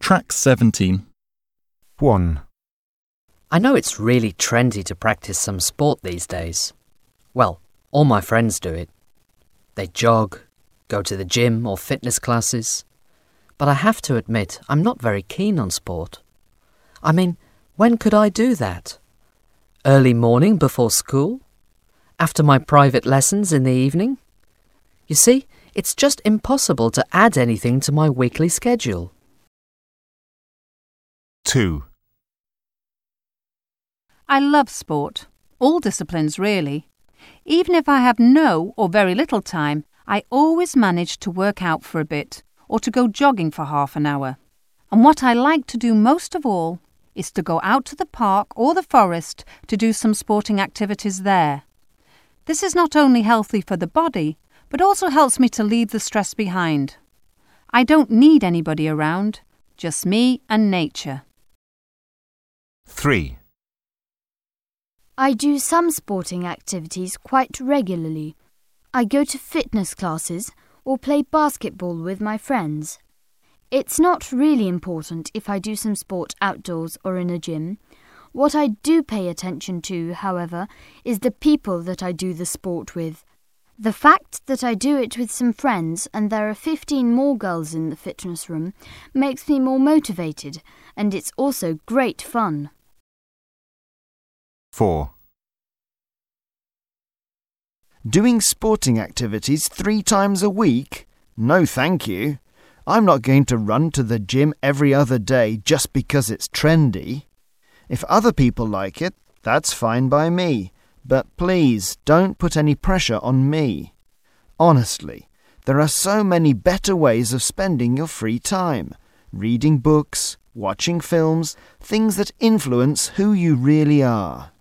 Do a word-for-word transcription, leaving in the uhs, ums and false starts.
Track seventeen. one. I know it's really trendy to practice some sport these days. Well, all my friends do it. They jog, go to the gym or fitness classes. But I have to admit, I'm not very keen on sport. I mean, when could I do that? Early morning before school? After my private lessons in the evening? You see, it's just impossible to add anything to my weekly schedule. two. I love sport, all disciplines really. Even if I have no or very little time, I always manage to work out for a bit or to go jogging for half an hour. And what I like to do most of all is to go out to the park or the forest to do some sporting activities there. This is not only healthy for the body, but also helps me to leave the stress behind. I don't need anybody around, just me and nature. three. I do some sporting activities quite regularly. I go to fitness classes or play basketball with my friends. It's not really important if I do some sport outdoors or in a gym. What I do pay attention to, however, is the people that I do the sport with. The fact that I do it with some friends and there are fifteen more girls in the fitness room makes me more motivated, and it's also great fun. four. Doing sporting activities three times a week? No, thank you. I'm not going to run to the gym every other day just because it's trendy. If other people like it, that's fine by me. But please don't put any pressure on me. Honestly, there are so many better ways of spending your free time. Reading books, watching films, things that influence who you really are.